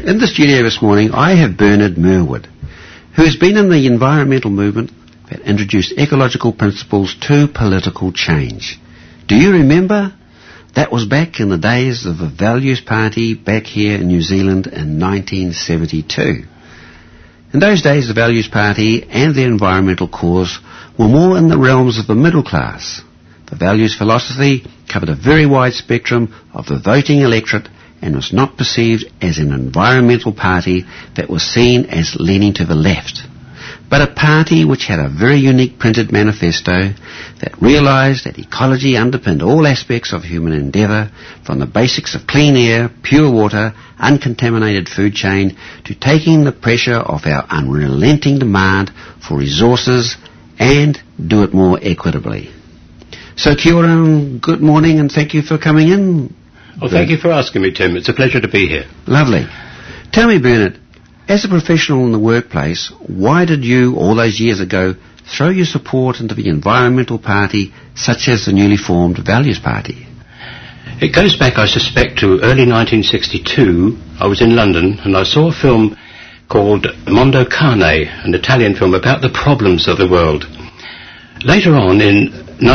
In the studio this morning, I have Bernard Merwood, who has been in the environmental movement that introduced ecological principles to political change. Do you remember? That was back in the days of the Values Party back here in New Zealand in 1972. In those days, the Values Party and the environmental cause were more in the realms of the middle class. The values philosophy covered a very wide spectrum of the voting electorate and was not perceived as an environmental party that was seen as leaning to the left, but a party which had a very unique printed manifesto that realised that ecology underpinned all aspects of human endeavour, from the basics of clean air, pure water, uncontaminated food chain, to taking the pressure off our unrelenting demand for resources and do it more equitably. So kia ora and good morning, and thank you for coming in. Well, thank you for asking me, Tim. It's a pleasure to be here. Lovely. Tell me, Bernard, as a professional in the workplace, why did you, all those years ago, throw your support into the environmental party such as the newly formed Values Party? It goes back, I suspect, to early 1962. I was in London and I saw a film called Mondo Cane, an Italian film about the problems of the world. Later on, in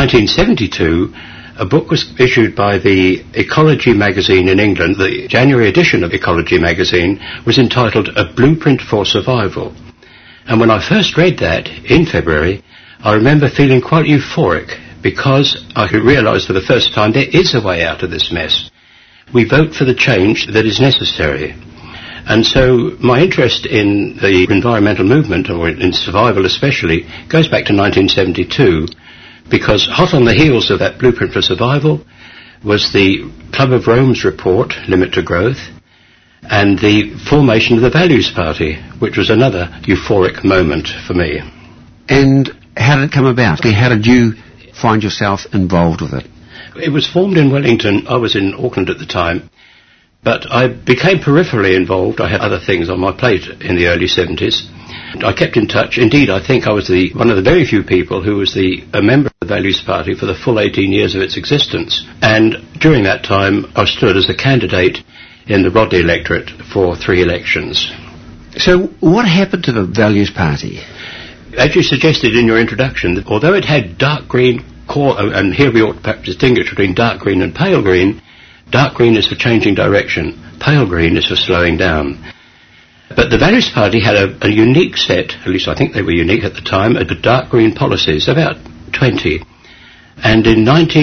1972, a book was issued by the Ecology magazine in England. The January edition of Ecology magazine was entitled A Blueprint for Survival. And when I first read that in February, I remember feeling quite euphoric because I could realise for the first time there is a way out of this mess. We vote for the change that is necessary. And so my interest in the environmental movement, or in survival especially, goes back to 1972. Because hot on the heels of that Blueprint for Survival was the Club of Rome's report, Limit to Growth, and the formation of the Values Party, which was another euphoric moment for me. And how did it come about? How did you find yourself involved with it? It was formed in Wellington. I was in Auckland at the time, but I became peripherally involved. I had other things on my plate in the early 70s. I kept in touch. Indeed, I think I was one of the very few people who was a member of the Values Party for the full 18 years of its existence. And during that time, I stood as a candidate in the Rodney electorate for 3 elections. So what happened to the Values Party? As you suggested in your introduction, although it had dark green core, and here we ought to perhaps distinguish between dark green and pale green. Dark green is for changing direction. Pale green is for slowing down. But the Values Party had a unique set, at least I think they were unique at the time, of dark green policies, about 20. And in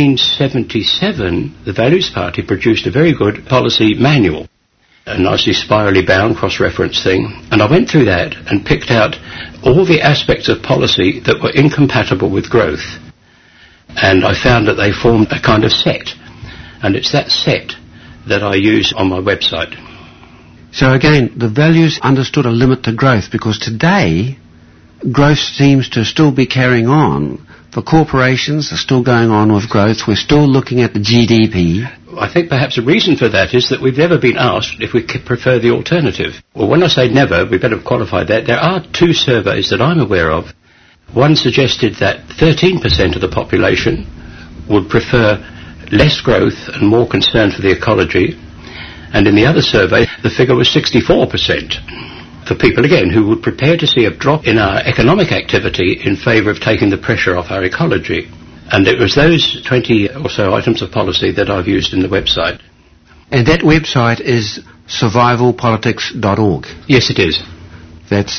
1977, the Values Party produced a very good policy manual, a nicely spirally bound cross-reference thing. And I went through that and picked out all the aspects of policy that were incompatible with growth. And I found that they formed a kind of set. And it's that set that I use on my website. So again, the values understood a limit to growth, because today growth seems to still be carrying on. The corporations are still going on with growth. We're still looking at the GDP. I think perhaps a reason for that is that we've never been asked if we prefer the alternative. Well, when I say never, we better qualify that. There are 2 surveys that I'm aware of. One suggested that 13% of the population would prefer less growth and more concern for the ecology. And in the other survey, the figure was 64% for people, again, who would prepare to see a drop in our economic activity in favour of taking the pressure off our ecology. And it was those 20 or so items of policy that I've used in the website. And that website is survivalpolitics.org? Yes, it is. That's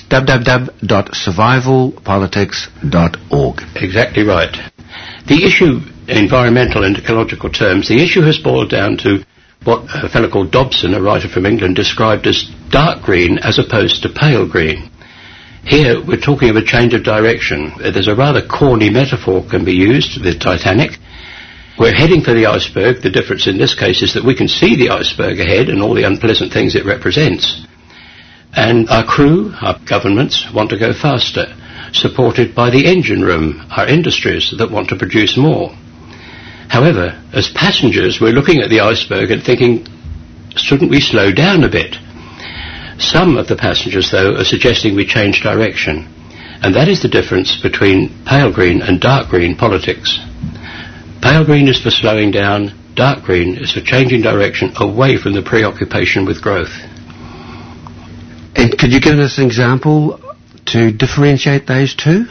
www.survivalpolitics.org. Exactly right. The issue, in environmental and ecological terms, the issue has boiled down to what a fellow called Dobson, a writer from England, described as dark green as opposed to pale green. Here we're talking of a change of direction. There's a rather corny metaphor can be used, the Titanic. We're heading for the iceberg. The difference in this case is that we can see the iceberg ahead and all the unpleasant things it represents. And our crew, our governments, want to go faster, supported by the engine room, our industries that want to produce more. However, as passengers, we're looking at the iceberg and thinking, shouldn't we slow down a bit? Some of the passengers, though, are suggesting we change direction. And that is the difference between pale green and dark green politics. Pale green is for slowing down, dark green is for changing direction away from the preoccupation with growth. Could you give us an example to differentiate those two?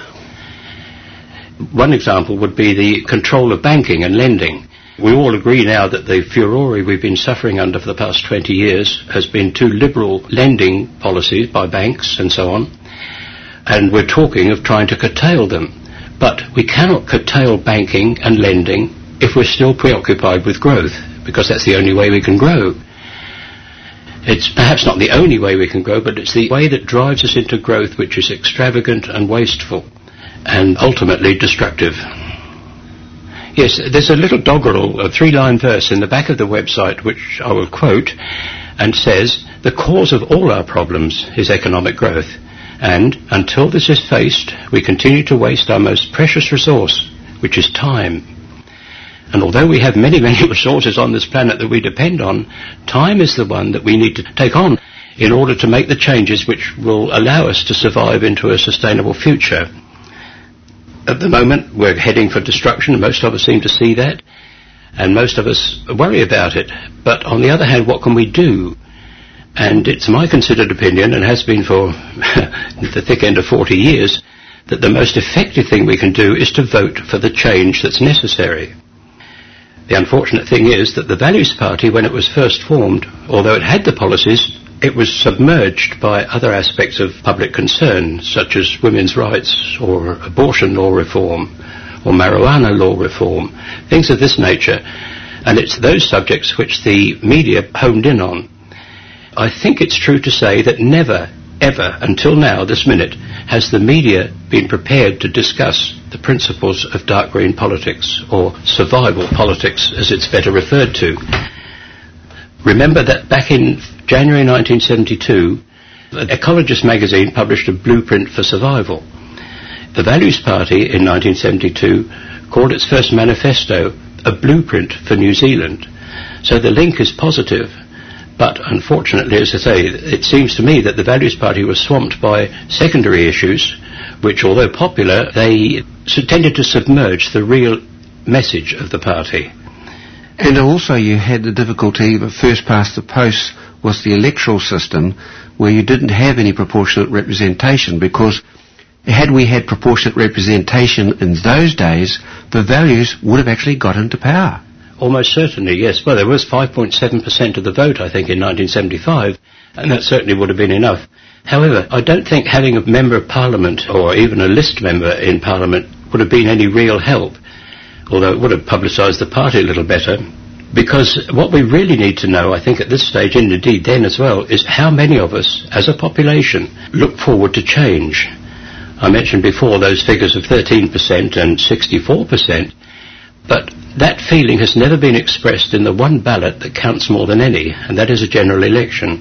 One example would be the control of banking and lending. We all agree now that the furore we've been suffering under for the past 20 years has been too liberal lending policies by banks and so on, and we're talking of trying to curtail them. But we cannot curtail banking and lending if we're still preoccupied with growth, because that's the only way we can grow. It's perhaps not the only way we can grow, but it's the way that drives us into growth which is extravagant and wasteful and ultimately destructive. Yes, there's a little doggerel, a 3-line verse in the back of the website which I will quote, and says, "The cause of all our problems is economic growth, and until this is faced, we continue to waste our most precious resource, which is time. And although we have many, many resources on this planet that we depend on, time is the one that we need to take on in order to make the changes which will allow us to survive into a sustainable future." At the moment, we're heading for destruction. Most of us seem to see that, and most of us worry about it. But on the other hand, what can we do? And it's my considered opinion, and has been for the thick end of 40 years, that the most effective thing we can do is to vote for the change that's necessary. The unfortunate thing is that the Values Party, when it was first formed, although it had the policies, it was submerged by other aspects of public concern, such as women's rights, or abortion law reform, or marijuana law reform, things of this nature. And it's those subjects which the media honed in on. I think it's true to say that never, ever, until now, this minute, has the media been prepared to discuss the principles of dark green politics, or survival politics, as it's better referred to. Remember that back in January 1972, Ecologist magazine published a blueprint for survival. The Values Party in 1972 called its first manifesto a blueprint for New Zealand. So the link is positive. But unfortunately, as I say, it seems to me that the Values Party was swamped by secondary issues, which, although popular, they tended to submerge the real message of the party. And also you had the difficulty of first past the post was the electoral system, where you didn't have any proportionate representation, because had we had proportionate representation in those days, the Values would have actually got into power. Almost certainly, yes. Well, there was 5.7% of the vote, I think, in 1975, and that certainly would have been enough. However, I don't think having a member of Parliament, or even a list member in Parliament, would have been any real help, although it would have publicised the party a little better. Because what we really need to know, I think, at this stage, and indeed then as well, is how many of us, as a population, look forward to change. I mentioned before those figures of 13% and 64%, but that feeling has never been expressed in the one ballot that counts more than any, and that is a general election.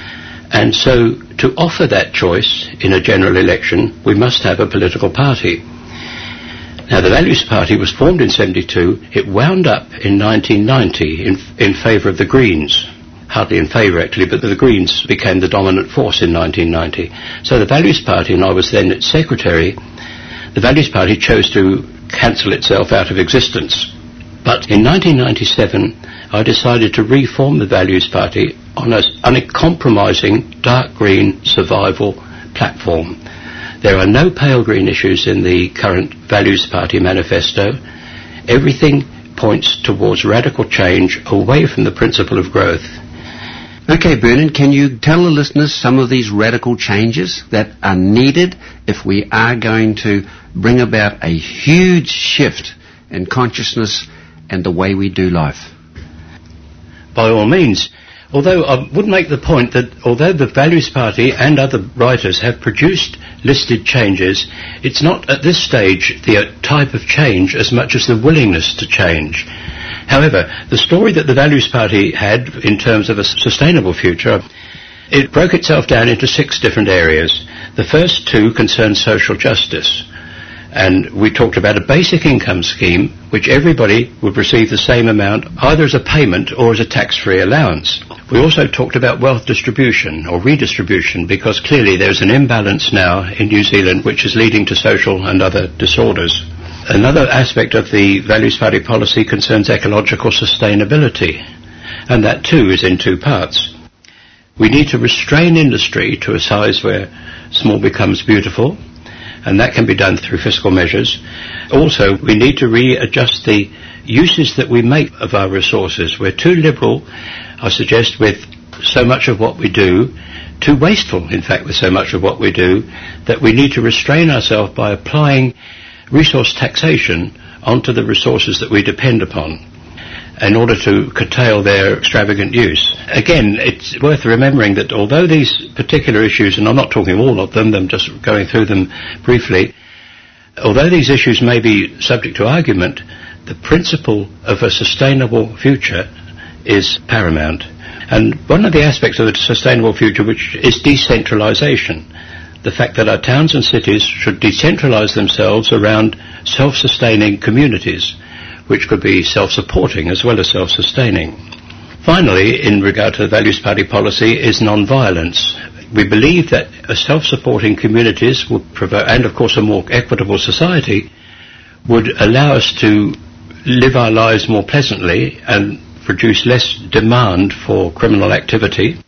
And so, to offer that choice in a general election, we must have a political party. Now, the Values Party was formed in 72. It wound up in 1990 in favour of the Greens. Hardly in favour, actually, but the Greens became the dominant force in 1990. So the Values Party, and I was then its secretary, the Values Party chose to cancel itself out of existence. But in 1997, I decided to reform the Values Party on an uncompromising dark green survival platform. There are no pale green issues in the current Values Party manifesto. Everything points towards radical change away from the principle of growth. Okay, Bernard, can you tell the listeners some of these radical changes that are needed if we are going to bring about a huge shift in consciousness and the way we do life? By all means. Although I would make the point that although the Values Party and other writers have produced listed changes, it's not at this stage the type of change as much as the willingness to change. However, the story that the Values Party had in terms of a sustainable future, it broke itself down into 6 different areas. The first 2 concerned social justice. And we talked about a basic income scheme which everybody would receive the same amount either as a payment or as a tax-free allowance. We also talked about wealth distribution or redistribution, because clearly there's an imbalance now in New Zealand which is leading to social and other disorders. Another aspect of the Values Party policy concerns ecological sustainability, and that too is in 2 parts. We need to restrain industry to a size where small becomes beautiful, and that can be done through fiscal measures. Also, we need to readjust the uses that we make of our resources. We're too liberal, I suggest, with so much of what we do, too wasteful, in fact, with so much of what we do, that we need to restrain ourselves by applying resource taxation onto the resources that we depend upon in order to curtail their extravagant use. Again, it's worth remembering that although these particular issues, and I'm not talking all of them, I'm just going through them briefly, although these issues may be subject to argument, the principle of a sustainable future is paramount. And one of the aspects of a sustainable future, which is decentralization, the fact that our towns and cities should decentralize themselves around self-sustaining communities, which could be self-supporting as well as self-sustaining. Finally, in regard to the Values Party policy, is non-violence. We believe that a self-supporting communities would provide, and of course a more equitable society, would allow us to live our lives more pleasantly and produce less demand for criminal activity.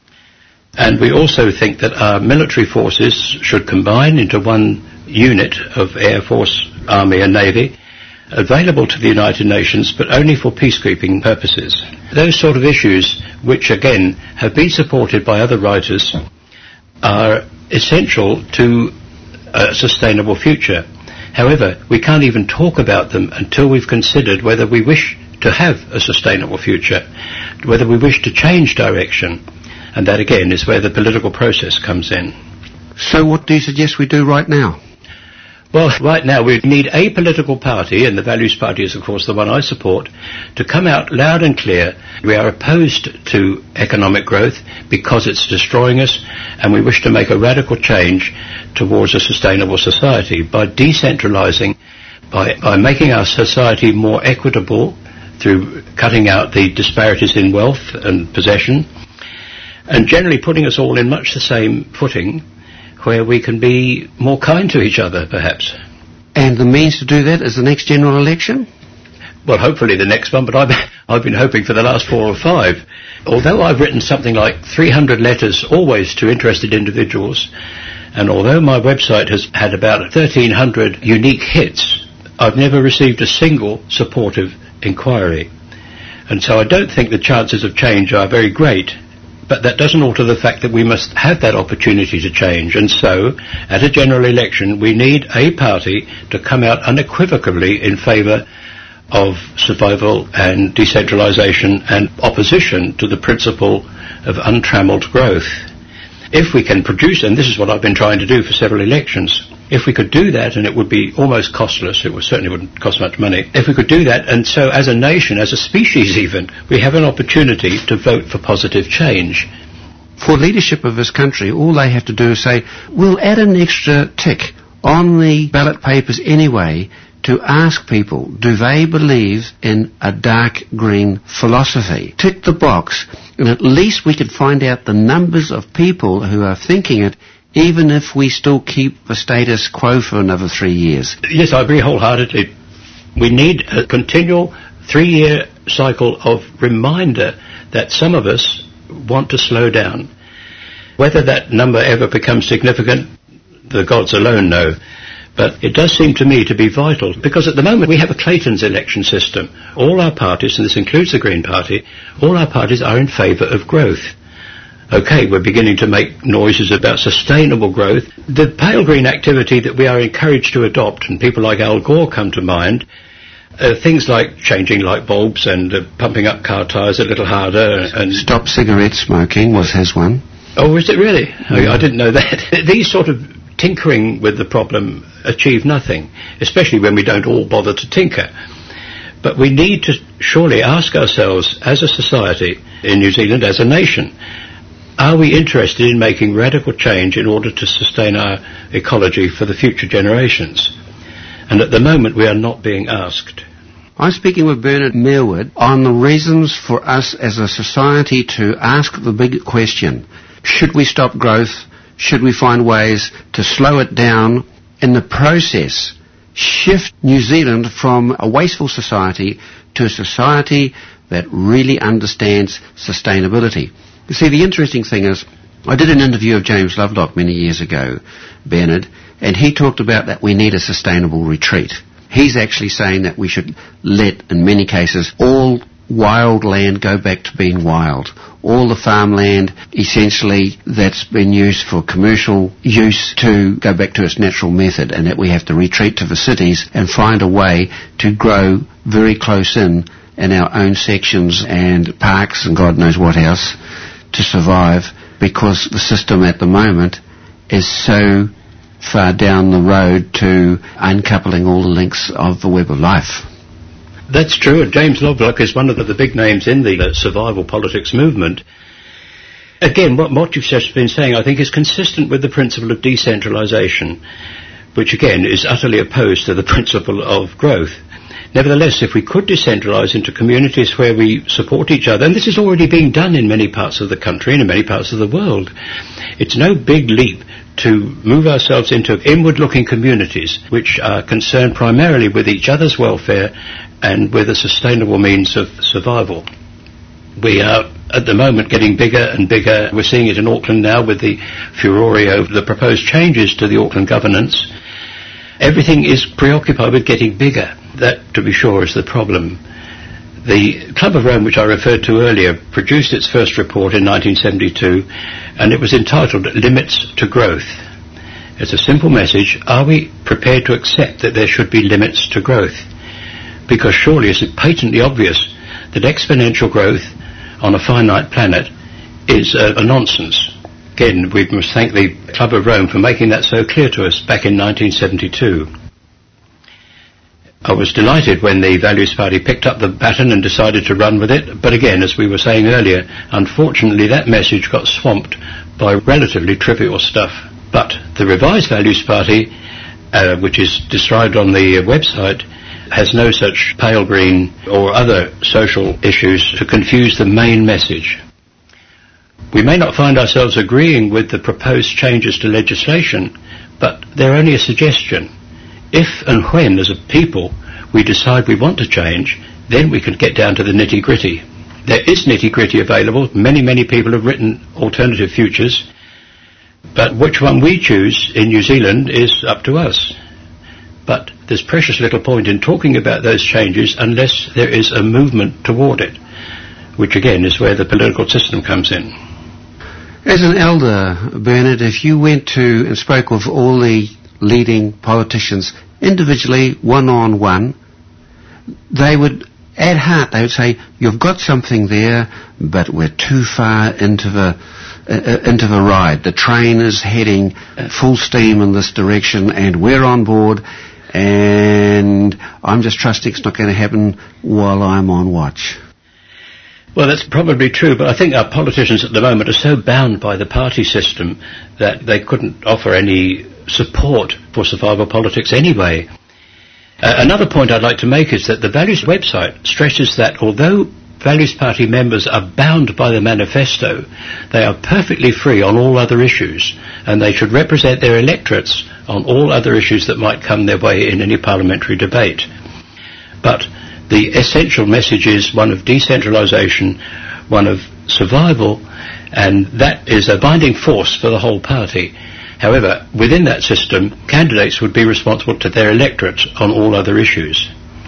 And we also think that our military forces should combine into one unit of Air Force, Army and Navy, available to the United Nations, but only for peacekeeping purposes. Those sort of issues, which again have been supported by other writers, are essential to a sustainable future. However, we can't even talk about them until we've considered whether we wish to have a sustainable future, whether we wish to change direction, and that again is where the political process comes in. So what do you suggest we do right now? Well, right now we need a political party, and the Values Party is of course the one I support, to come out loud and clear. We are opposed to economic growth because it's destroying us, and we wish to make a radical change towards a sustainable society by decentralizing, by making our society more equitable through cutting out the disparities in wealth and possession, and generally putting us all in much the same footing, where we can be more kind to each other, perhaps. And the means to do that is the next general election? Well, hopefully the next one, but I've been hoping for the last 4 or 5. Although I've written something like 300 letters, always to interested individuals, and although my website has had about 1,300 unique hits, I've never received a single supportive inquiry. And so I don't think the chances of change are very great. But that doesn't alter the fact that we must have that opportunity to change. And so, at a general election, we need a party to come out unequivocally in favour of survival and decentralisation and opposition to the principle of untrammelled growth. If we can produce, and this is what I've been trying to do for several elections, if we could do that, and it would be almost costless, certainly wouldn't cost much money, if we could do that, and so as a nation, as a species even, we have an opportunity to vote for positive change. For leadership of this country, all they have to do is say, we'll add an extra tick on the ballot papers anyway to ask people, do they believe in a dark green philosophy? Tick the box, and at least we could find out the numbers of people who are thinking it, even if we still keep the status quo for another 3 years. Yes, I agree wholeheartedly. We need a continual 3-year cycle of reminder that some of us want to slow down. Whether that number ever becomes significant, the gods alone know. But it does seem to me to be vital, because at the moment we have a Clayton's election system. All our parties, and this includes the Green Party, all our parties are in favour of growth. Okay, we're beginning to make noises about sustainable growth. The pale green activity that we are encouraged to adopt, and people like Al Gore come to mind, things like changing light bulbs and pumping up car tyres a little harder. And stop cigarette smoking was his one. Oh, is it really? I didn't know that. These sort of tinkering with the problem achieve nothing, especially when we don't all bother to tinker. But we need to surely ask ourselves, as a society in New Zealand, as a nation, are we interested in making radical change in order to sustain our ecology for the future generations? And at the moment we are not being asked. I'm speaking with Bernard Merewood on the reasons for us as a society to ask the big question. Should we stop growth? Should we find ways to slow it down? In the process, shift New Zealand from a wasteful society to a society that really understands sustainability. You see, the interesting thing is, I did an interview of James Lovelock many years ago, Bernard, and he talked about that we need a sustainable retreat. He's actually saying that we should let, in many cases, all wild land go back to being wild. All the farmland, essentially, that's been used for commercial use to go back to its natural method, and that we have to retreat to the cities and find a way to grow very close in our own sections and parks and God knows what else to survive, because the system at the moment is so far down the road to uncoupling all the links of the web of life. That's true, and James Lovelock is one of the big names in the survival politics movement. Again, what you've just been saying, I think, is consistent with the principle of decentralisation, which again is utterly opposed to the principle of growth. Nevertheless, if we could decentralise into communities where we support each other, and this is already being done in many parts of the country and in many parts of the world, it's no big leap to move ourselves into inward-looking communities which are concerned primarily with each other's welfare and with a sustainable means of survival. We are, at the moment, getting bigger and bigger. We're seeing it in Auckland now with the furore over the proposed changes to the Auckland governance. Everything is preoccupied with getting bigger. That, to be sure, is the problem. The Club of Rome, which I referred to earlier, produced its first report in 1972, and it was entitled Limits to Growth. It's a simple message: are we prepared to accept that there should be limits to growth? Because surely it's patently obvious that exponential growth on a finite planet is a nonsense. Again, we must thank the Club of Rome for making that so clear to us back in 1972. I was delighted when the Values Party picked up the baton and decided to run with it, but again, as we were saying earlier, unfortunately that message got swamped by relatively trivial stuff. But the Revised Values Party, which is described on the website, has no such pale green or other social issues to confuse the main message. We may not find ourselves agreeing with the proposed changes to legislation, but they're only a suggestion. If and when, as a people, we decide we want to change, then we can get down to the nitty-gritty. There is nitty-gritty available. Many people have written alternative futures, but which one we choose in New Zealand is up to us. But there's precious little point in talking about those changes unless there is a movement toward it, which again is where the political system comes in. As an elder, Bernard, if you went to and spoke with all the leading politicians individually, one-on-one, they would, at heart, they would say, you've got something there, but we're too far into the ride. The train is heading full steam in this direction, and we're on board, and I'm just trusting it's not going to happen while I'm on watch. Well, that's probably true, but I think our politicians at the moment are so bound by the party system that they couldn't offer any support for survival politics anyway. Another point I'd like to make is that the Values website stresses that although Values Party members are bound by the manifesto, they are perfectly free on all other issues, and they should represent their electorates on all other issues that might come their way in any parliamentary debate. But the essential message is one of decentralisation, one of survival, and that is a binding force for the whole party. However, within that system, candidates would be responsible to their electorate on all other issues.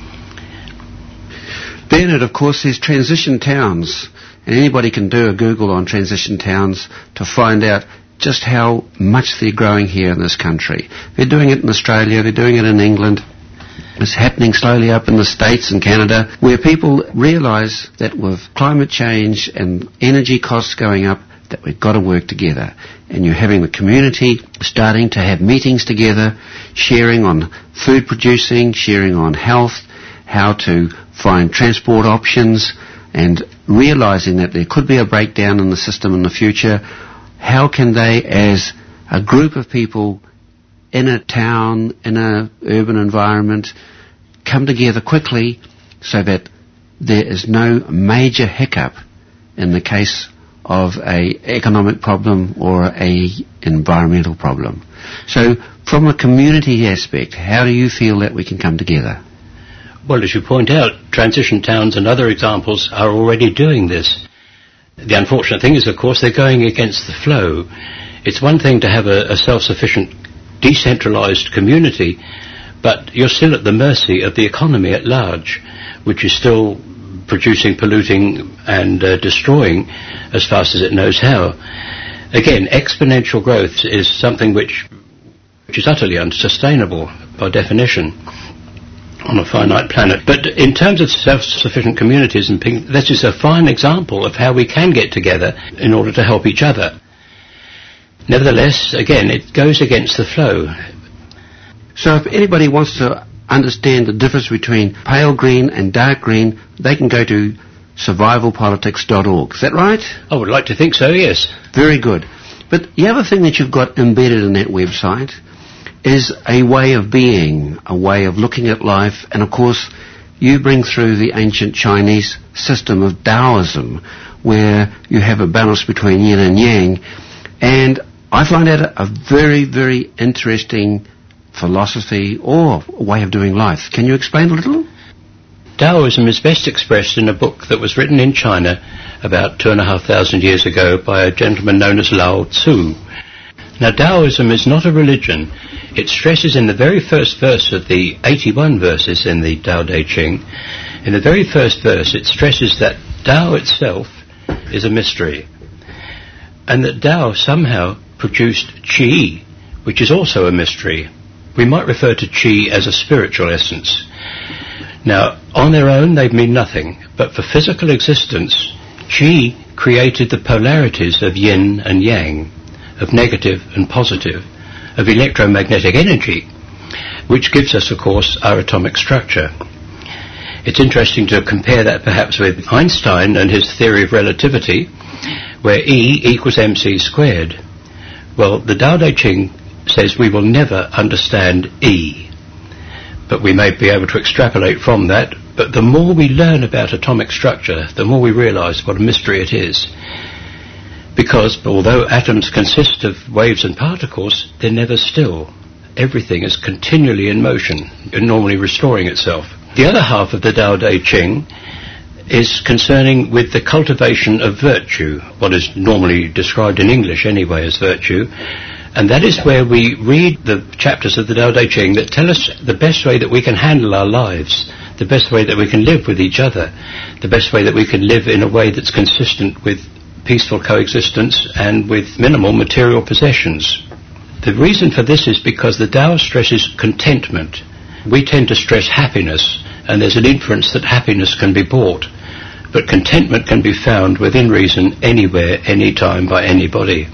Bernard, of course, there's transition towns, and anybody can do a Google on transition towns to find out just how much they're growing here in this country. They're doing it in Australia, they're doing it in England. It's happening slowly up in the States and Canada, where people realise that with climate change and energy costs going up, that we've got to work together. And you're having the community starting to have meetings together, sharing on food producing, sharing on health, how to find transport options, and realising that there could be a breakdown in the system in the future. How can they, as a group of people in a town, in an urban environment, come together quickly so that there is no major hiccup in the case of a economic problem or a environmental problem. So from a community aspect, how do you feel that we can come together? Well, as you point out, transition towns and other examples are already doing this. The unfortunate thing is, of course, they're going against the flow. It's one thing to have a self-sufficient, decentralised community, but you're still at the mercy of the economy at large, which is still producing, polluting and destroying as fast as it knows how. Again, exponential growth is something which is utterly unsustainable by definition on a finite planet. But in terms of self-sufficient communities, and this is a fine example of how we can get together in order to help each other. Nevertheless, again, it goes against the flow. So if anybody wants to understand the difference between pale green and dark green, they can go to survivalpolitics.org. Is that right? I would like to think so, yes. Very good. But the other thing that you've got embedded in that website is a way of being, a way of looking at life, and of course you bring through the ancient Chinese system of Taoism, where you have a balance between yin and yang, and I find that a very, very interesting philosophy or way of doing life. Can you explain a little? Taoism is best expressed in a book that was written in China about 2,500 years ago by a gentleman known as Lao Tzu. Now, Taoism is not a religion. It stresses in the very first verse of the 81 verses in the Tao Te Ching, in the very first verse it stresses that Tao itself is a mystery, and that Tao somehow produced Qi, which is also a mystery. We might refer to Qi as a spiritual essence. Now, on their own they mean nothing, but for physical existence, Qi created the polarities of yin and yang, of negative and positive, of electromagnetic energy, which gives us, of course, our atomic structure. It's interesting to compare that perhaps with Einstein and his theory of relativity, where E equals mc squared. Well, the Tao Te Ching says we will never understand E, but we may be able to extrapolate from that. But the more we learn about atomic structure, the more we realise what a mystery it is. Because although atoms consist of waves and particles, they're never still. Everything is continually in motion, and normally restoring itself. The other half of the Tao Te Ching is concerning with the cultivation of virtue, what is normally described in English anyway as virtue, and that is where we read the chapters of the Tao Te Ching that tell us the best way that we can handle our lives, the best way that we can live with each other, the best way that we can live in a way that's consistent with peaceful coexistence and with minimal material possessions. The reason for this is because the Tao stresses contentment. We tend to stress happiness, and there's an inference that happiness can be bought, but contentment can be found within reason, anywhere, anytime, by anybody.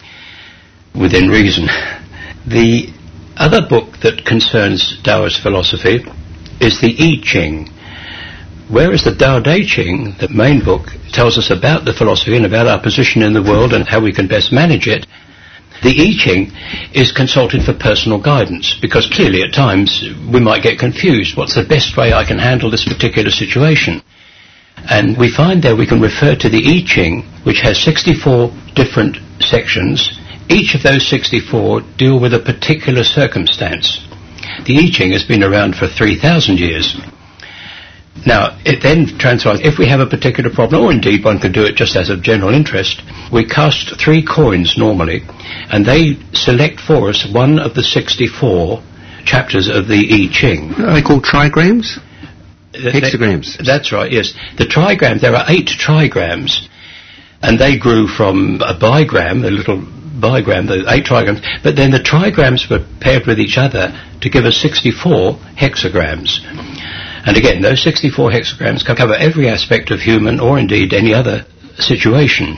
Within reason. The other book that concerns Taoist philosophy is the I Ching. Whereas the Tao Te Ching, the main book, tells us about the philosophy and about our position in the world and how we can best manage it, the I Ching is consulted for personal guidance, because clearly at times we might get confused. What's the best way I can handle this particular situation? And we find there we can refer to the I Ching, which has 64 different sections. Each of those 64 deal with a particular circumstance. The I Ching has been around for 3,000 years. Now, it then transpires, if we have a particular problem, or indeed one can do it just as of general interest, we cast 3 coins normally, and they select for us one of the 64 chapters of the I Ching. Are they called trigrams? Hexagrams. That's right, yes. The trigrams, there are 8 trigrams, and they grew from a bigram, a little bigram, the 8 trigrams, but then the trigrams were paired with each other to give us 64 hexagrams. And again, those 64 hexagrams cover every aspect of human or indeed any other situation.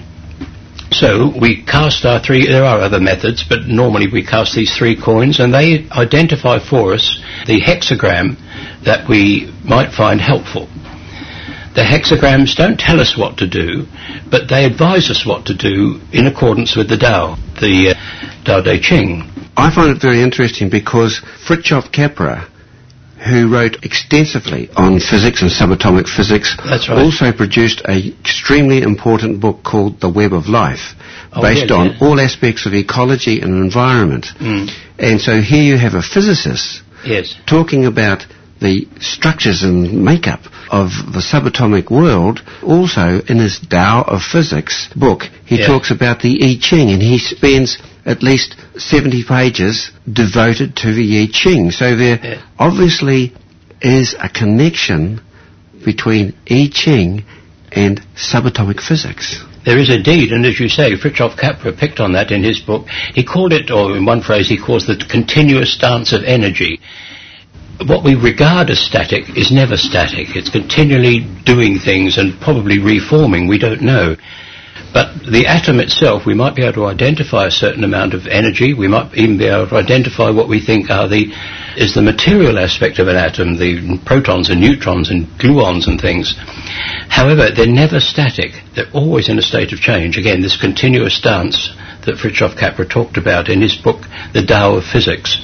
So we cast our 3, there are other methods, but normally we cast these 3 coins and they identify for us the hexagram that we might find helpful. The hexagrams don't tell us what to do, but they advise us what to do in accordance with the Tao, the Tao Te Ching. I find it very interesting because Fritjof Capra, who wrote extensively on physics and subatomic physics, That's right, also produced an extremely important book called The Web of Life, based on all aspects of ecology and environment. And so here you have a physicist talking about the structures and makeup of the subatomic world. Also, in his Tao of Physics book, he talks about the I Ching, and he spends at least 70 pages devoted to the I Ching. So there obviously is a connection between I Ching and subatomic physics. There is indeed, and as you say, Fritjof Capra picked on that in his book. He called it, or in one phrase, he calls it the continuous dance of energy. What we regard as static is never static. It's continually doing things and probably reforming, we don't know. But the atom itself, we might be able to identify a certain amount of energy. We might even be able to identify what we think is the material aspect of an atom, the protons and neutrons and gluons and things. However, they're never static. They're always in a state of change. Again, this continuous dance that Fritjof Capra talked about in his book, The Tao of Physics.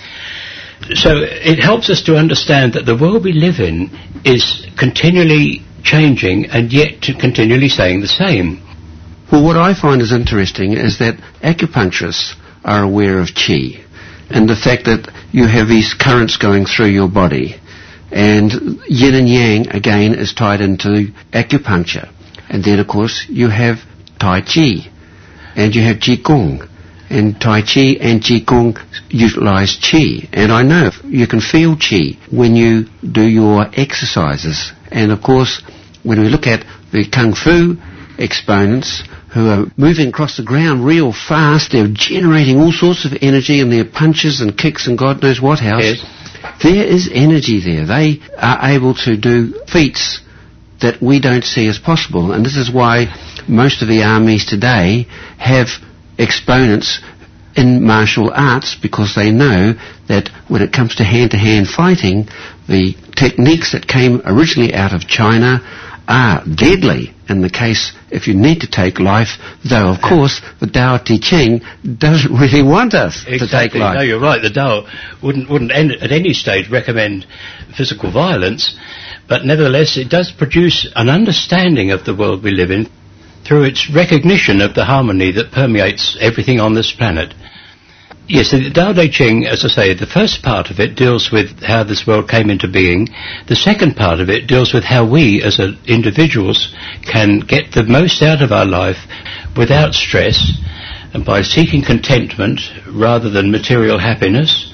So it helps us to understand that the world we live in is continually changing and yet continually staying the same. Well, what I find is interesting is that acupuncturists are aware of qi and the fact that you have these currents going through your body, and yin and yang again is tied into acupuncture. And then of course you have Tai Chi and you have Qigong, and Tai Chi and Qigong utilize qi, and I know you can feel qi when you do your exercises. And of course when we look at the Kung Fu exponents who are moving across the ground real fast, they're generating all sorts of energy in their punches and kicks and God knows what else. Yes. There is energy there. They are able to do feats that we don't see as possible, and this is why most of the armies today have exponents in martial arts, because they know that when it comes to hand-to-hand fighting, the techniques that came originally out of China are deadly in the case if you need to take life, though of course the Tao Te Ching doesn't really want us to take life. No, you're right. The Tao wouldn't at any stage recommend physical violence, but nevertheless it does produce an understanding of the world we live in through its recognition of the harmony that permeates everything on this planet. Yes, the Tao Te Ching, as I say, the first part of it deals with how this world came into being. The second part of it deals with how we, as individuals, can get the most out of our life without stress and by seeking contentment rather than material happiness.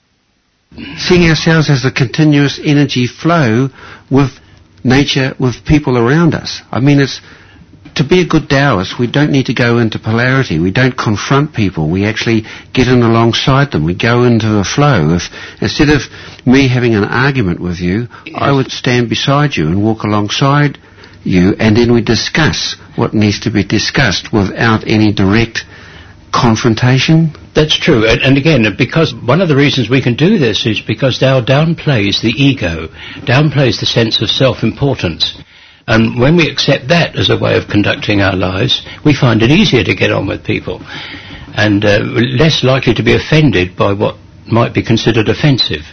Seeing ourselves as a continuous energy flow with nature, with people around us. I mean, to be a good Taoist, we don't need to go into polarity. We don't confront people. We actually get in alongside them. We go into a flow. Instead of me having an argument with you, I would stand beside you and walk alongside you, and then we discuss what needs to be discussed without any direct confrontation. That's true. And again, because one of the reasons we can do this is because Tao downplays the ego, downplays the sense of self-importance. And when we accept that as a way of conducting our lives, we find it easier to get on with people and less likely to be offended by what might be considered offensive.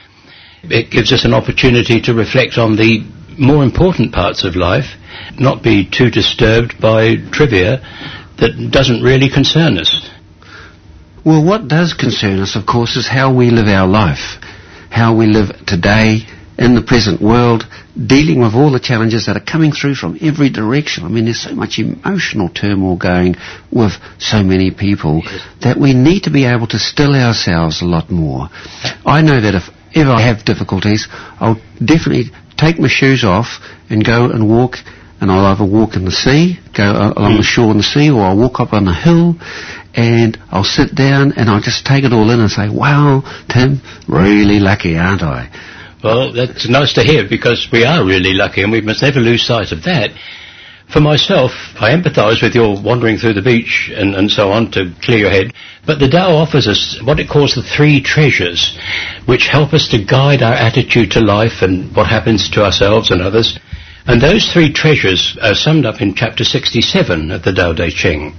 It gives us an opportunity to reflect on the more important parts of life, not be too disturbed by trivia that doesn't really concern us. Well, what does concern us, of course, is how we live our life, how we live today in the present world, dealing with all the challenges that are coming through from every direction. I mean, there's so much emotional turmoil going with so many people that we need to be able to still ourselves a lot more. I know that if ever I have difficulties, I'll definitely take my shoes off and go and walk, and I'll either walk in the sea, go along the shore in the sea, or I'll walk up on a hill, and I'll sit down and I'll just take it all in and say, wow, Tim, really lucky, aren't I? Well, that's nice to hear, because we are really lucky and we must never lose sight of that. For myself, I empathise with your wandering through the beach and so on to clear your head, but the Tao offers us what it calls the 3 treasures, which help us to guide our attitude to life and what happens to ourselves and others. And those 3 treasures are summed up in chapter 67 of the Tao Te Ching.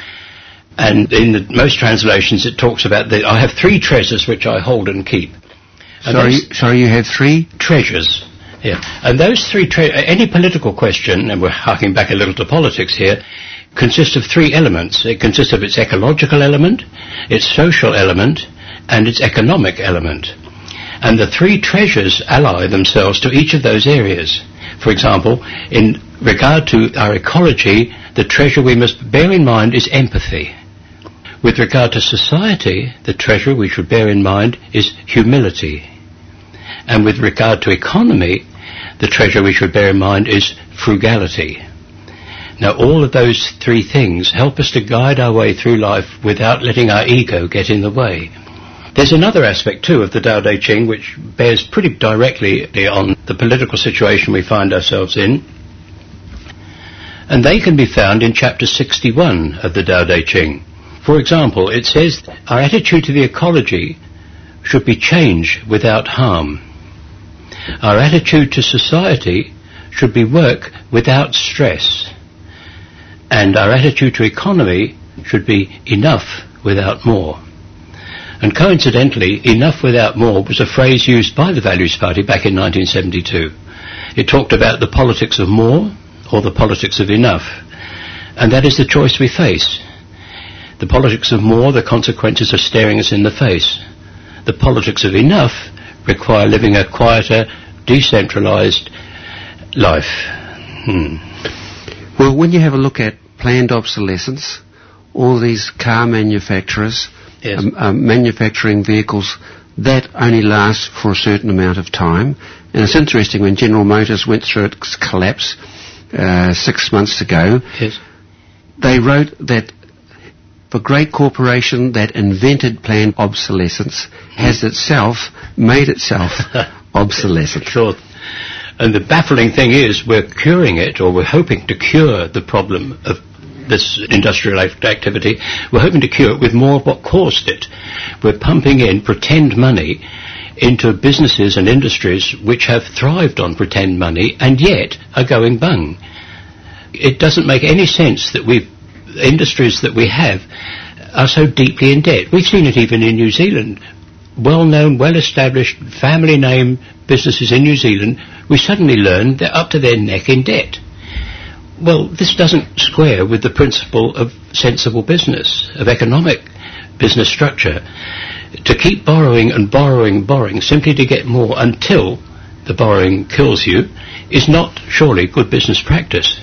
And in most translations it talks about that I have 3 treasures which I hold and keep. Sorry, you have 3? Treasures. Yeah. And those 3 any political question, and we're harking back a little to politics here, consists of 3 elements. It consists of its ecological element, its social element, and its economic element. And the three treasures ally themselves to each of those areas. For example, in regard to our ecology, the treasure we must bear in mind is empathy. With regard to society, the treasure we should bear in mind is humility. And with regard to economy, the treasure we should bear in mind is frugality. Now, all of those three things help us to guide our way through life without letting our ego get in the way. There's another aspect, too, of the Tao Te Ching which bears pretty directly on the political situation we find ourselves in. And they can be found in chapter 61 of the Tao Te Ching. For example, it says our attitude to the ecology should be change without harm. Our attitude to society should be work without stress. And our attitude to economy should be enough without more. And coincidentally, enough without more was a phrase used by the Values Party back in 1972. It talked about the politics of more or the politics of enough. And that is the choice we face. The politics of more, the consequences are staring us in the face. The politics of enough require living a quieter, decentralised life. Well, when you have a look at planned obsolescence, all these car manufacturers manufacturing vehicles that only last for a certain amount of time. And it's interesting, when General Motors went through its collapse 6 months ago, they wrote that the great corporation that invented planned obsolescence has itself made itself obsolescent. Sure. And the baffling thing is, we're curing it, or we're hoping to cure the problem of this industrial activity. We're hoping to cure it with more of what caused it. We're pumping in pretend money into businesses and industries which have thrived on pretend money and yet are going bung. It doesn't make any sense that industries that we have are so deeply in debt. We've seen it even in New Zealand. Well-known, well-established, family name businesses in New Zealand, we suddenly learn they're up to their neck in debt. Well, this doesn't square with the principle of sensible business, of economic business structure. To keep borrowing and borrowing simply to get more until the borrowing kills you is not surely good business practice.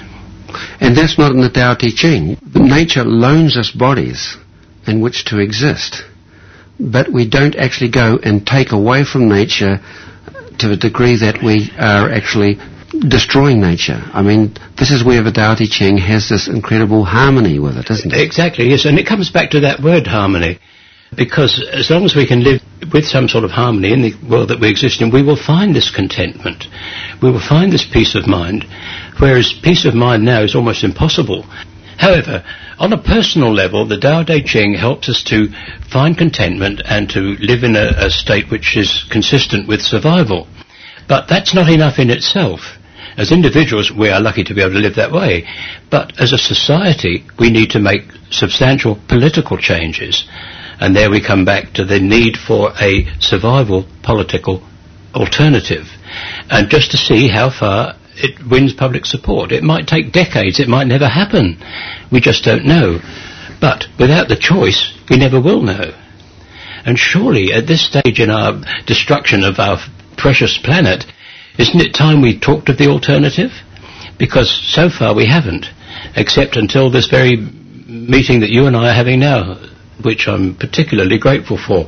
And that's not in the Tao Te Ching. Nature loans us bodies in which to exist, but we don't actually go and take away from nature to a degree that we are actually destroying nature. I mean, this is where the Tao Te Ching has this incredible harmony with it, isn't it? Exactly, yes, and it comes back to that word harmony, because as long as we can live with some sort of harmony in the world that we exist in, we will find this contentment, we will find this peace of mind, whereas peace of mind now is almost impossible. However, on a personal level, the Tao Te Ching helps us to find contentment and to live in a state which is consistent with survival. But that's not enough in itself. As individuals, we are lucky to be able to live that way. But as a society, we need to make substantial political changes. And there we come back to the need for a survival political alternative. And just to see how far it wins public support. It might take decades, it might never happen. We just don't know. But without the choice, we never will know. And surely at this stage in our destruction of our precious planet, isn't it time we talked of the alternative? Because so far we haven't, except until this very meeting that you and I are having now, which I'm particularly grateful for.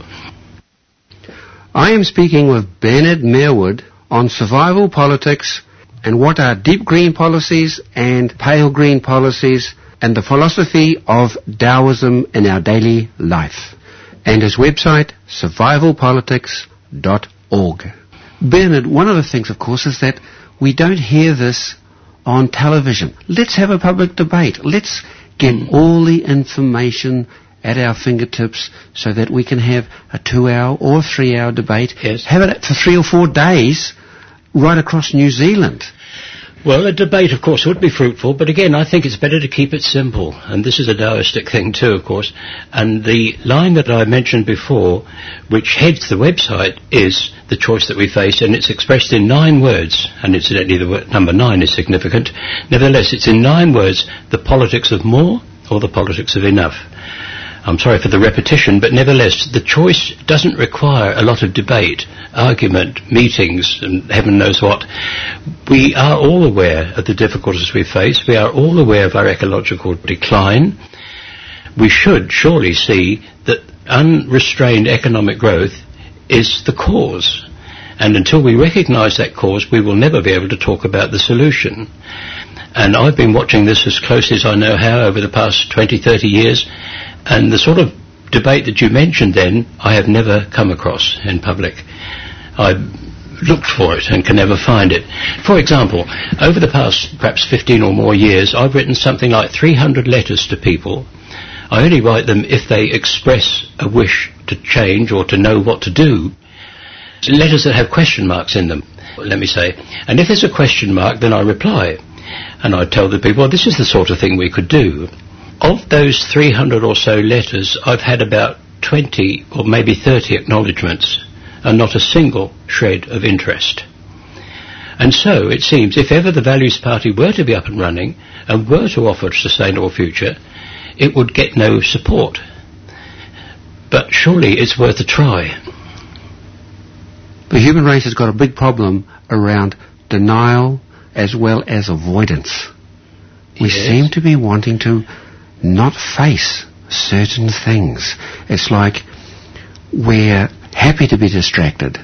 I am speaking with Bernard Merewood on survival politics and what are deep green policies and pale green policies and the philosophy of Taoism in our daily life. And his website, survivalpolitics.org. Bernard, one of the things, of course, is that we don't hear this on television. Let's have a public debate. Let's get all the information at our fingertips so that we can have a 2-hour or 3-hour debate. Yes. Have it for 3 or 4 days right across New Zealand. Well, a debate, of course, would be fruitful, but again, I think it's better to keep it simple. And this is a Taoistic thing too, of course. And the line that I mentioned before, which heads the website, is the choice that we face, and it's expressed in 9 words. And incidentally, the word number 9 is significant. Nevertheless, it's in 9 words: the politics of more or the politics of enough. I'm sorry for the repetition, but nevertheless, the choice doesn't require a lot of debate, argument, meetings, and heaven knows what. We are all aware of the difficulties we face. We are all aware of our ecological decline. We should surely see that unrestrained economic growth is the cause. And until we recognise that cause, we will never be able to talk about the solution. And I've been watching this as closely as I know how over the past 20, 30 years, and the sort of debate that you mentioned then, I have never come across in public. I've looked for it and can never find it. For example, over the past perhaps 15 or more years, I've written something like 300 letters to people. I only write them if they express a wish to change or to know what to do. Letters that have question marks in them, let me say. And if there's a question mark, then I reply. And I tell the people, well, this is the sort of thing we could do. Of those 300 or so letters, I've had about 20 or maybe 30 acknowledgements and not a single shred of interest. And so, it seems, if ever the Values Party were to be up and running and were to offer a sustainable future, it would get no support. But surely it's worth a try. The human race has got a big problem around denial as well as avoidance. We seem to be wanting to not face certain things. It's like we're happy to be distracted.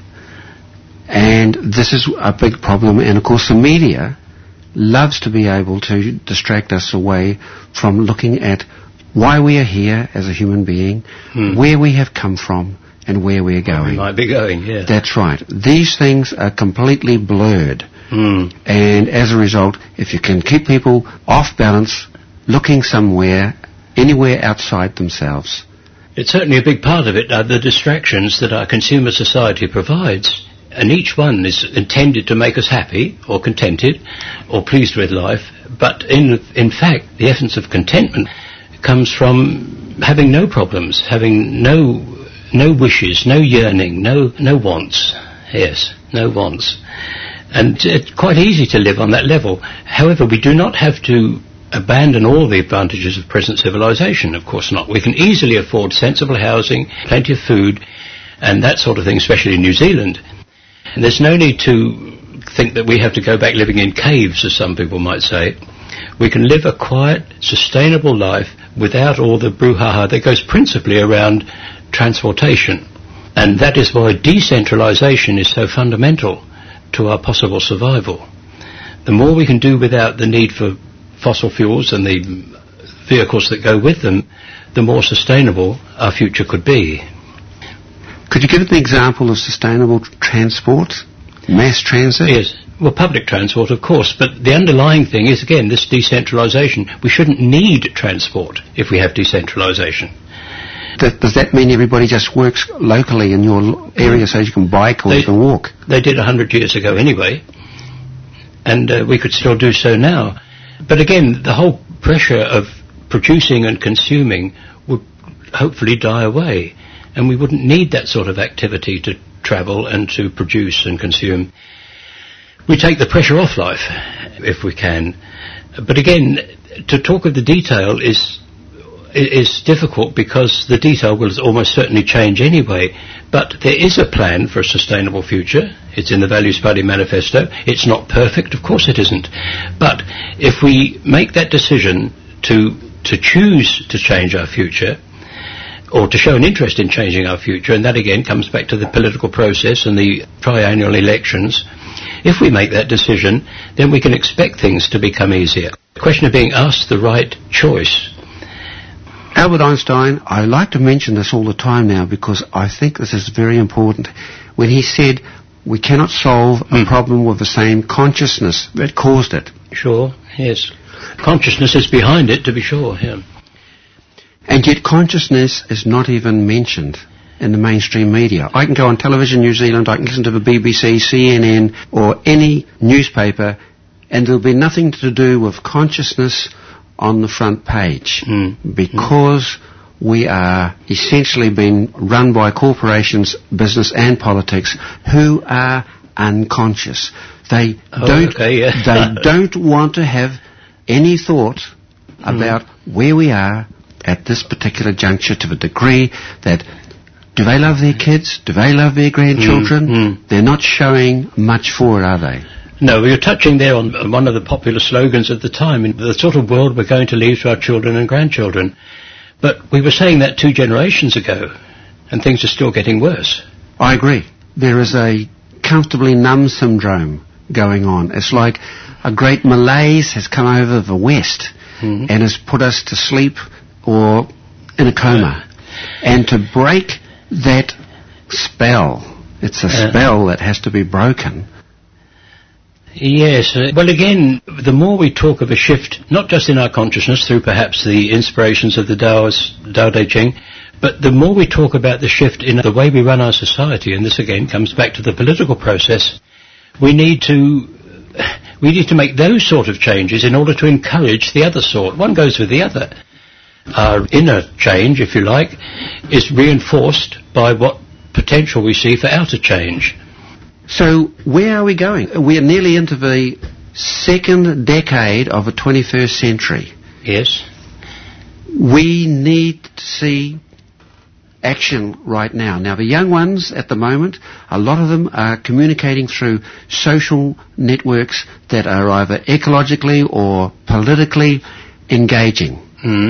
And this is a big problem. And of course the media loves to be able to distract us away from looking at why we are here as a human being, where we have come from, and where we're going. Where we might be going, yeah. That's right. These things are completely blurred. And as a result, if you can keep people off balance, looking somewhere, anywhere outside themselves. It's certainly a big part of it, the distractions that our consumer society provides. And each one is intended to make us happy, or contented, or pleased with life. But in fact, the essence of contentment comes from having no problems, having no wishes, no yearning, no wants. Yes, no wants. And it's quite easy to live on that level. However, we do not have to abandon all the advantages of present civilization, of course not. We can easily afford sensible housing, plenty of food, and that sort of thing, especially in New Zealand. And there's no need to think that we have to go back living in caves, as some people might say. We can live a quiet, sustainable life without all the brouhaha that goes principally around transportation. And that is why decentralization is so fundamental to our possible survival. The more we can do without the need for fossil fuels and the vehicles that go with them, the more sustainable our future could be. Could you give an example of sustainable transport? Mass transit? Yes. Well, public transport, of course, but the underlying thing is, again, this decentralization. We shouldn't need transport if we have decentralization. Does that mean everybody just works locally in your area so you can bike or you can walk? They did 100 years ago anyway, and we could still do so now. But again, the whole pressure of producing and consuming would hopefully die away, and we wouldn't need that sort of activity to travel and to produce and consume. We take the pressure off life, if we can. But again, to talk of the detail is difficult because the detail will almost certainly change anyway. But there is a plan for a sustainable future. It's in the Values Party manifesto. It's not perfect, of course it isn't. But if we make that decision to choose to change our future, or to show an interest in changing our future, and that again comes back to the political process and the triennial elections, if we make that decision, then we can expect things to become easier. The question of being asked the right choice. Albert Einstein, I like to mention this all the time now because I think this is very important. When he said, we cannot solve a problem with the same consciousness that caused it. Sure, yes. Consciousness is behind it, to be sure, yeah. And yet consciousness is not even mentioned in the mainstream media. I can go on Television New Zealand, I can listen to the BBC, CNN, or any newspaper, and there'll be nothing to do with consciousness on the front page, because we are essentially being run by corporations, business and politics, who are unconscious. They don't want to have any thought about where we are at this particular juncture to the degree that do they love their kids? Do they love their grandchildren? They're not showing much for it, are they? No, you're touching there on one of the popular slogans at the time, in the sort of world we're going to leave to our children and grandchildren. But we were saying that 2 generations ago, and things are still getting worse. I agree. There is a comfortably numb syndrome going on. It's like a great malaise has come over the West and has put us to sleep or in a coma. And to break that spell, it's a spell that has to be broken. Yes. Well, again, the more we talk of a shift, not just in our consciousness through perhaps the inspirations of the Tao Te Ching, but the more we talk about the shift in the way we run our society, and this again comes back to the political process, we need to make those sort of changes in order to encourage the other sort. One goes with the other. Our inner change, if you like, is reinforced by what potential we see for outer change. So where are we going? We're nearly into the second decade of the 21st century. Yes. We need to see action right now. Now, the young ones at the moment, a lot of them are communicating through social networks that are either ecologically or politically engaging.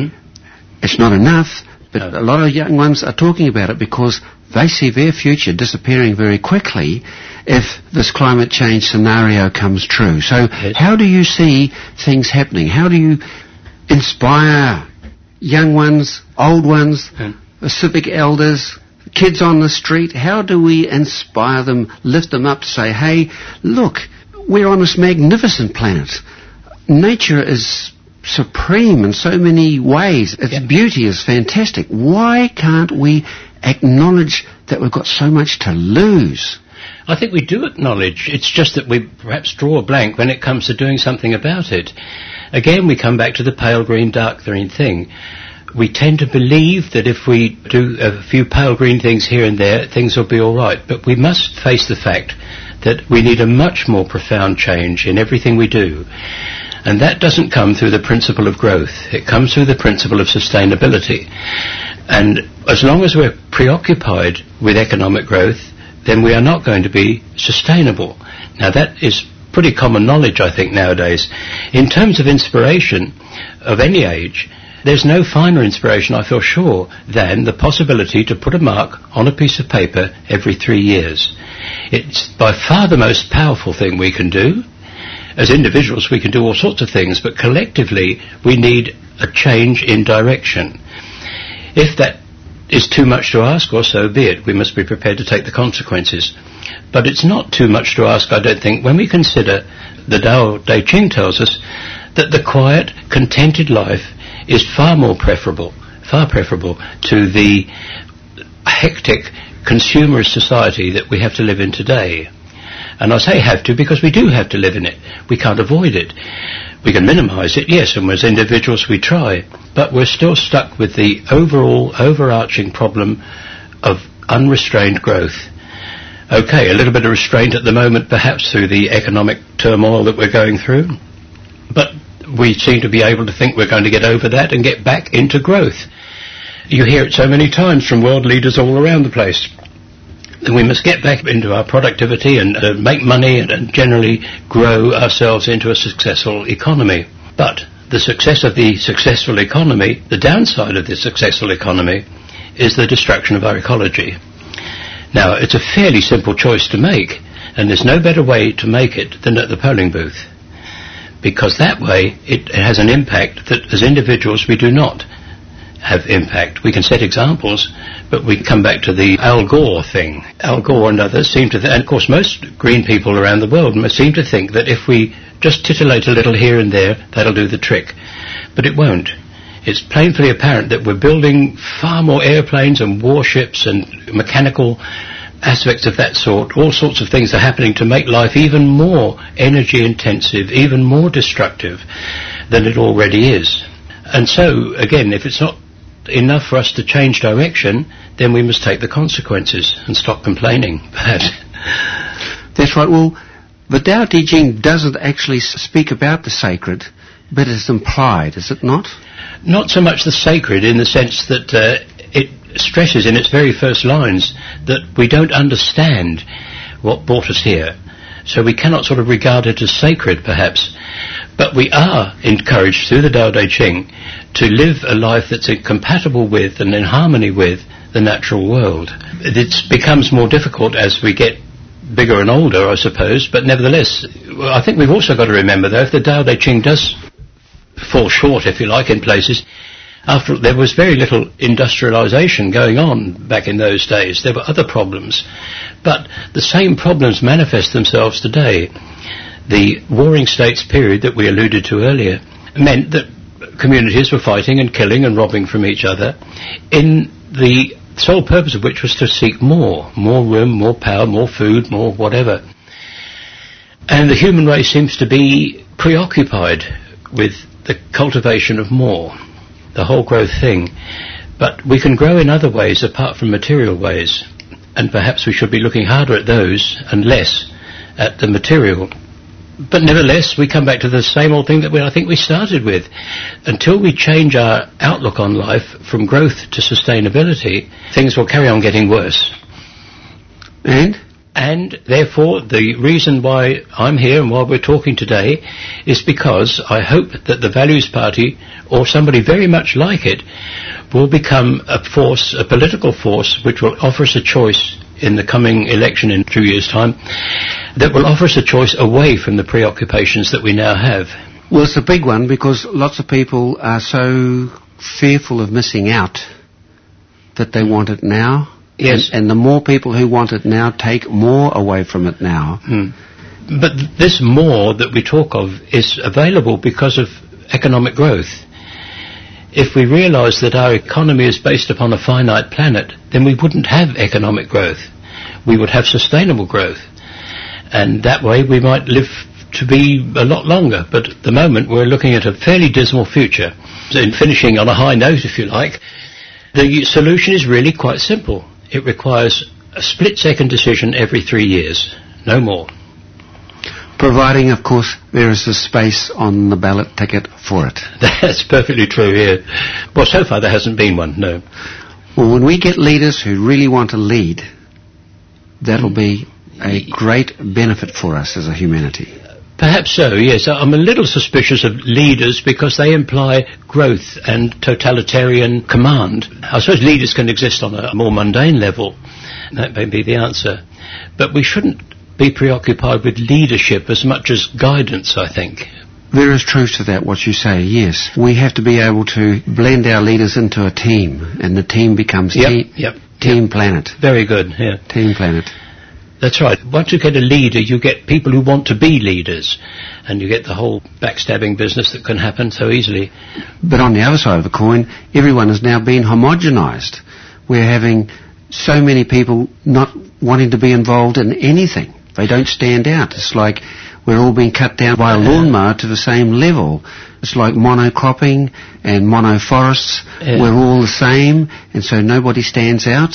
It's not enough, but a lot of young ones are talking about it because they see their future disappearing very quickly if this climate change scenario comes true. So how do you see things happening? How do you inspire young ones, old ones, the civic elders, kids on the street? How do we inspire them, lift them up to say, hey, look, we're on this magnificent planet. Nature is supreme in so many ways. Its beauty is fantastic. Why can't we acknowledge that we've got so much to lose? I think we do acknowledge. It's just that we perhaps draw a blank when it comes to doing something about it. Again, we come back to the pale green, dark green thing. We tend to believe that if we do a few pale green things here and there, things will be all right. But we must face the fact that we need a much more profound change in everything we do. And that doesn't come through the principle of growth. It comes through the principle of sustainability. And as long as we're preoccupied with economic growth, then we are not going to be sustainable. Now, that is pretty common knowledge, I think, nowadays. In terms of inspiration of any age, there's no finer inspiration, I feel sure, than the possibility to put a mark on a piece of paper every 3 years. It's by far the most powerful thing we can do. As individuals, we can do all sorts of things, but collectively, we need a change in direction. If that is too much to ask, or so be it, we must be prepared to take the consequences. But it's not too much to ask, I don't think, when we consider the Tao Te Ching tells us that the quiet, contented life is far preferable to the hectic consumerist society that we have to live in today. And I say have to because we do have to live in it. We can't avoid it. We can minimise it, yes, and as individuals we try, but we're still stuck with the overall overarching problem of unrestrained growth. Okay, a little bit of restraint at the moment, perhaps through the economic turmoil that we're going through, but we seem to be able to think we're going to get over that and get back into growth. You hear it so many times from world leaders all around the place. And we must get back into our productivity and make money and generally grow ourselves into a successful economy. But the success of the successful economy, the downside of the successful economy, is the destruction of our ecology. Now, it's a fairly simple choice to make, and there's no better way to make it than at the polling booth. Because that way, it has an impact that as individuals we do not have impact. We can set examples, but we come back to the Al Gore thing. Al Gore and others seem to, and of course most green people around the world seem to think that if we just titillate a little here and there, that'll do the trick. But it won't. It's painfully apparent that we're building far more airplanes and warships and mechanical aspects of that sort. All sorts of things are happening to make life even more energy intensive, even more destructive than it already is. And so, again, if it's not enough for us to change direction, then we must take the consequences and stop complaining, perhaps. That's right. Well, the Tao Te Ching doesn't actually speak about the sacred, but it's implied, is it not? Not so much the sacred in the sense that it stresses in its very first lines that we don't understand what brought us here. So we cannot sort of regard it as sacred, perhaps. But we are encouraged through the Tao Te Ching to live a life that's compatible with and in harmony with the natural world. It becomes more difficult as we get bigger and older, I suppose, but nevertheless, I think we've also got to remember, though, if the Tao Te Ching does fall short, if you like, in places, after all, there was very little industrialisation going on back in those days. There were other problems. But the same problems manifest themselves today. The Warring States period that we alluded to earlier meant that communities were fighting and killing and robbing from each other, in the sole purpose of which was to seek more room, more power, more food, more whatever. And the human race seems to be preoccupied with the cultivation of more, the whole growth thing. But we can grow in other ways apart from material ways, and perhaps we should be looking harder at those and less at the material. But nevertheless, we come back to the same old thing that I think we started with. Until we change our outlook on life from growth to sustainability, things will carry on getting worse. And therefore, the reason why I'm here and why we're talking today is because I hope that the Values Party, or somebody very much like it, will become a force, a political force, which will offer us a choice in the coming election in 2 years' time, that will offer us a choice away from the preoccupations that we now have. Well, it's a big one because lots of people are so fearful of missing out that they want it now. Yes. And the more people who want it now take more away from it now. But this more that we talk of is available because of economic growth. If we realise that our economy is based upon a finite planet, then we wouldn't have economic growth. We would have sustainable growth. And that way we might live to be a lot longer. But at the moment we're looking at a fairly dismal future. In finishing on a high note, if you like, the solution is really quite simple. It requires a split-second decision every 3 years, no more. Providing, of course, there is a space on the ballot ticket for it. That's perfectly true, yeah. Well, so far there hasn't been one, no. Well, when we get leaders who really want to lead, that'll be a great benefit for us as a humanity. Perhaps so, yes. I'm a little suspicious of leaders because they imply growth and totalitarian command. I suppose leaders can exist on a more mundane level. That may be the answer. But we shouldn't be preoccupied with leadership as much as guidance, I think. There is truth to that, what you say, yes. We have to be able to blend our leaders into a team, and the team becomes Team Planet. Very good, yeah. Team Planet. That's right. Once you get a leader, you get people who want to be leaders, and you get the whole backstabbing business that can happen so easily. But on the other side of the coin, everyone has now been homogenised. We're having so many people not wanting to be involved in anything. They don't stand out. It's like we're all being cut down by a lawnmower to the same level. It's like monocropping and monoforests. Yeah. We're all the same, and so nobody stands out.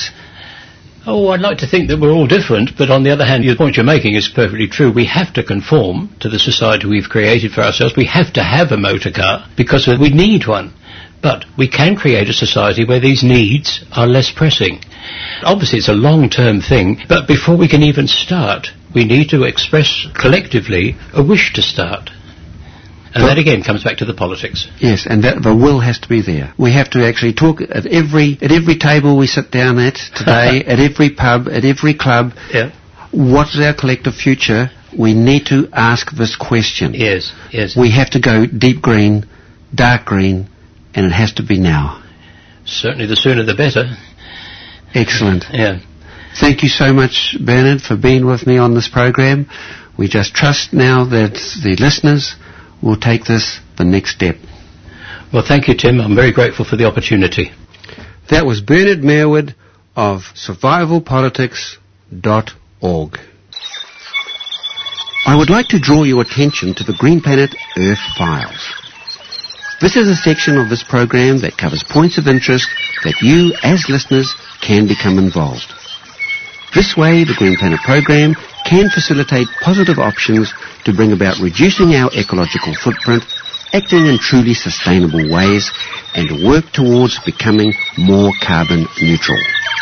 Oh, I'd like to think that we're all different, but on the other hand, the point you're making is perfectly true. We have to conform to the society we've created for ourselves. We have to have a motor car because we need one. But we can create a society where these needs are less pressing. Obviously, it's a long-term thing, but before we can even start, we need to express collectively a wish to start. And that again comes back to the politics. Yes, and that the will has to be there. We have to actually talk at every table we sit down at today, at every pub, at every club. Yeah. What is our collective future? We need to ask this question. Yes, yes. We have to go deep green, dark green, and it has to be now. Certainly the sooner the better. Excellent. Yeah. Thank you so much, Bernard, for being with me on this program. We just trust now that the listeners will take this the next step. Well, thank you, Tim. I'm very grateful for the opportunity. That was Bernard Merewood of survivalpolitics.org. I would like to draw your attention to the Green Planet Earth Files. This is a section of this program that covers points of interest that you, as listeners, can become involved. This way, the Green Planet program can facilitate positive options to bring about reducing our ecological footprint acting in truly sustainable ways and work towards becoming more carbon neutral.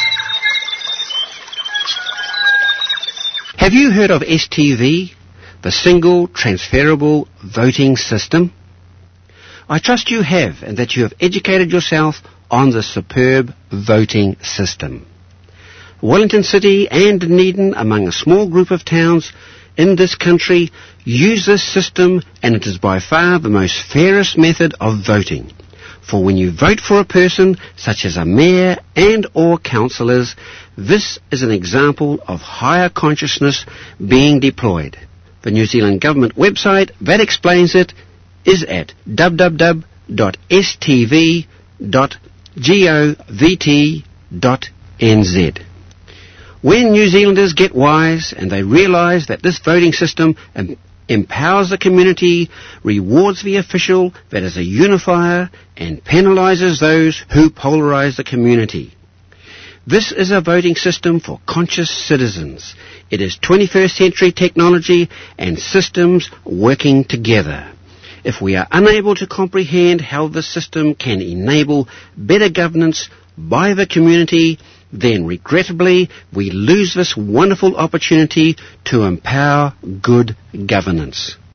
Have you heard of STV, the Single Transferable Voting System? I trust you have, and that you have educated yourself on the superb voting system. Wellington City and Dunedin, among a small group of towns in this country, use this system, and it is by far the most fairest method of voting. For when you vote for a person, such as a mayor and or councillors, this is an example of higher consciousness being deployed. The New Zealand Government website that explains it is at www.stv.govt.nz. When New Zealanders get wise and they realise that this voting system empowers the community, rewards the official that is a unifier, and penalises those who polarise the community. This is a voting system for conscious citizens. It is 21st century technology and systems working together. If we are unable to comprehend how this system can enable better governance by the community, then regrettably we lose this wonderful opportunity to empower good governance.